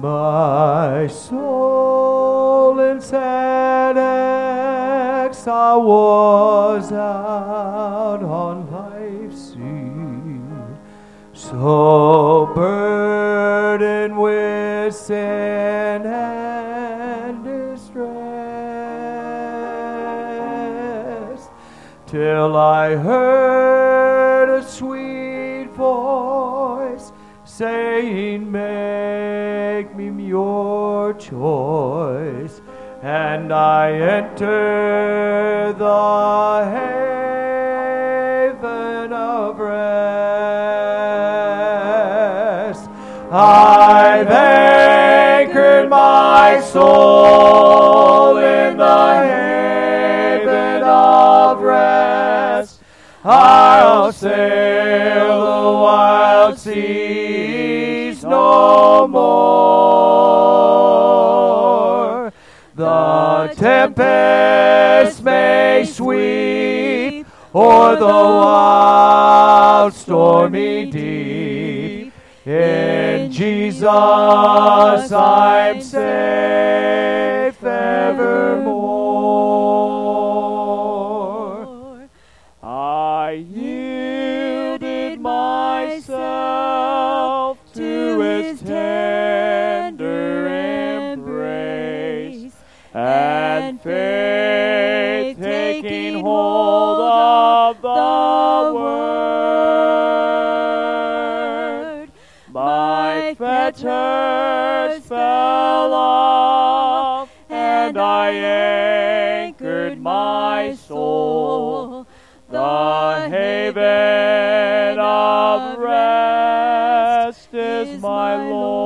My soul in sad exile was out on life's sea, so burdened with sin and distress, till I heard a sweet voice saying, make me your choice, and I enter the haven of rest. I've anchored my soul in the haven of rest. I'll sail the wild seas no more. The tempest may sweep o'er the wild stormy deep. In Jesus I'm safe evermore. I yielded myself to His tender embrace, and faith taking hold of the word, my fetters fell off, and I anchored my soul, the haven of rest is my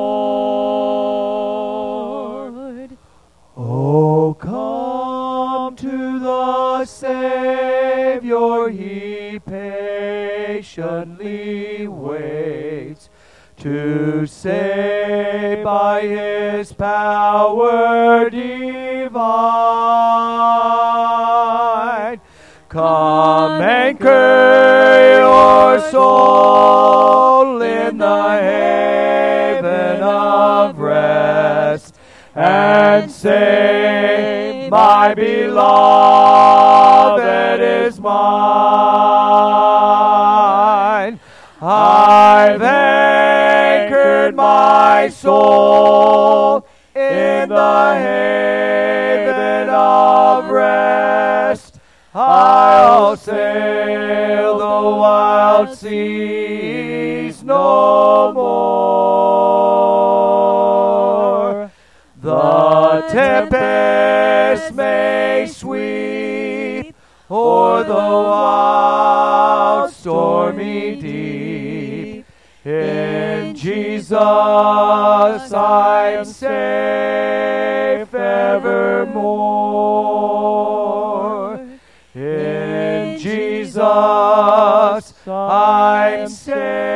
Lord. Oh, come to the Savior, He patiently waits to save by His power divine. Come anchor your soul in the haven of rest, and say, my beloved is mine. I've anchored my soul in the haven of rest. I'll sail the wild seas no more. The tempest may sweep o'er the wild stormy deep. In Jesus I'm safe evermore. In Jesus I'm safe